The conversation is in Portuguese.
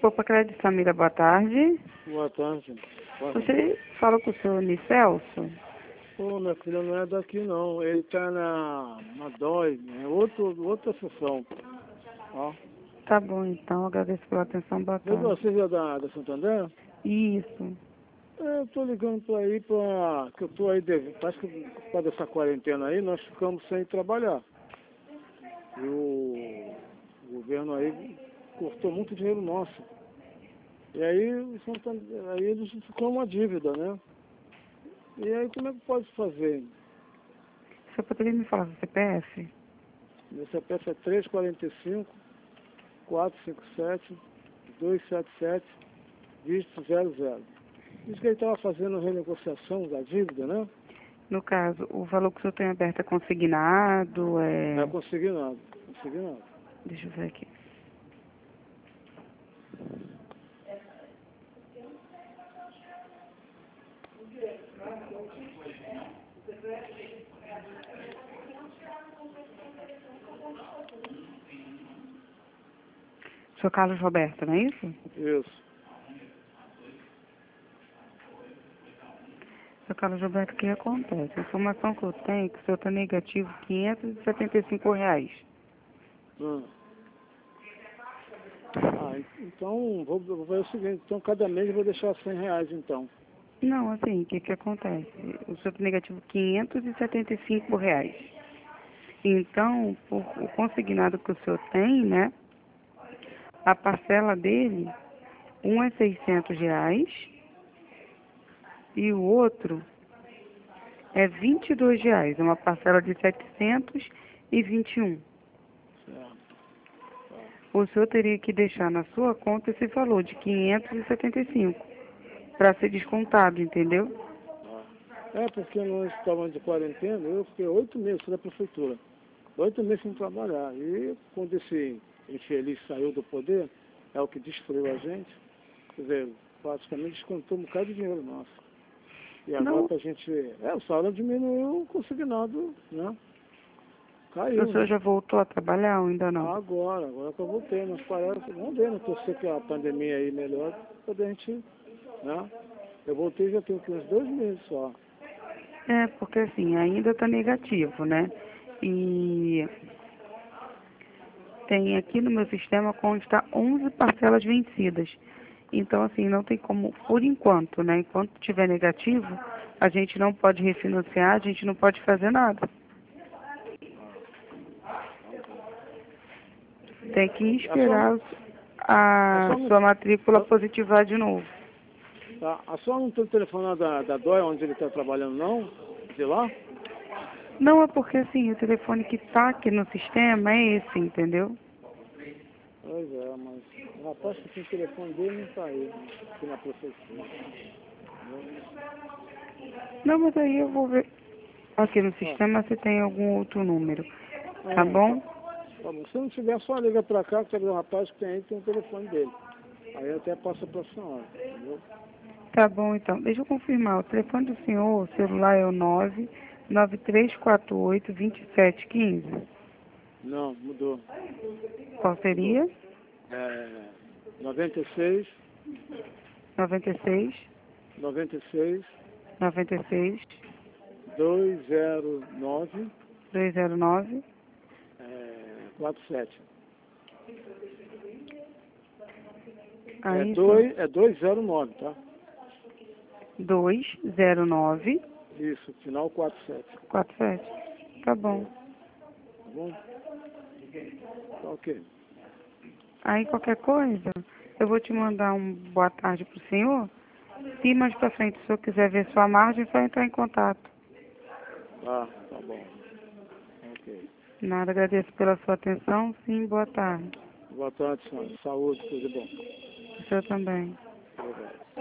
Poupa Crédito Samira, boa tarde. Boa tarde. Você falou com o senhor Nicelso? Pô, minha filha não é daqui não. Ele tá na DOI, é outra sessão. Ó. Tá bom, então. Agradeço pela atenção. Boa tarde. Você é da Santander? Isso. Eu tô ligando pra aí que eu tô aí, parece que por causa dessa quarentena aí, nós ficamos sem trabalhar. E o governo aí cortou muito dinheiro nosso. E aí, aí eles ficou uma dívida, né? E aí como é que pode fazer? Você poderia me falar do CPF? Meu CPF é 345-457-277, dígito 00. Diz que ele estava fazendo renegociação da dívida, né? No caso, o valor que o senhor tem aberto é consignado? Não é consignado. Deixa eu ver aqui. Sou Carlos Roberto, não é isso? Isso. Sou Carlos Roberto, o que acontece? A informação que eu tenho é que o senhor está negativo R$ 575. Então vou fazer o seguinte, então cada mês eu vou deixar R$ 100 então. Não, assim, o que acontece? O senhor tem negativo R$ 575. Então, o consignado que o senhor tem, né? A parcela dele, um é R$ 600 e o outro é R$ 22, uma parcela de 721. Certo. O senhor teria que deixar na sua conta esse valor de 575 para ser descontado, entendeu? É porque nós estávamos de quarentena, eu fiquei 8 meses da prefeitura. 8 meses sem trabalhar. E quando esse infeliz saiu do poder, é o que destruiu a gente, quer dizer, praticamente descontou um bocado de dinheiro nosso. E agora Não. pra gente ver, o salário diminuiu, o consignado, né? Caiu. O senhor já voltou a trabalhar ou ainda não? Agora que eu voltei, mas parece, vamos ver, né? Torcer que a pandemia aí melhor, pra poder a gente, né? Eu voltei já tem uns 2 meses só. É, porque assim, ainda está negativo, né? E tem aqui no meu sistema consta 11 parcelas vencidas. Então, assim, não tem como, por enquanto, né? Enquanto tiver negativo, a gente não pode refinanciar, a gente não pode fazer nada. Tem que esperar a sua matrícula positivar de novo. Tá. A senhora não tem o telefone da DOI onde ele está trabalhando, não? De lá? Não, é porque, assim, o telefone que está aqui no sistema é esse, entendeu? Pois é, mas o rapaz que tem o telefone dele não está aí, aqui na prefeitura. Não, mas aí eu vou ver aqui no sistema se tem algum outro número. Tá bom? Tá bom. Se não tiver, só liga pra cá, que o rapaz que tem aí tem o telefone dele. Aí até passa pra senhora, entendeu? Tá bom, então. Deixa eu confirmar. O telefone do senhor, o celular é o 993482715. Não, mudou. Qual seria? 96 96 96 96 209 209 47. Aí, 209, tá? 209 Isso, final 47. 47. Tá bom. Tá bom? Tá ok. Aí qualquer coisa, eu vou te mandar um boa tarde pro senhor. Se mais pra frente o senhor quiser ver sua margem, é só entrar em contato. Tá bom. Ok. Nada, agradeço pela sua atenção. Sim, boa tarde. Boa tarde, senhora. Saúde, tudo bom. O senhor também. Obrigado.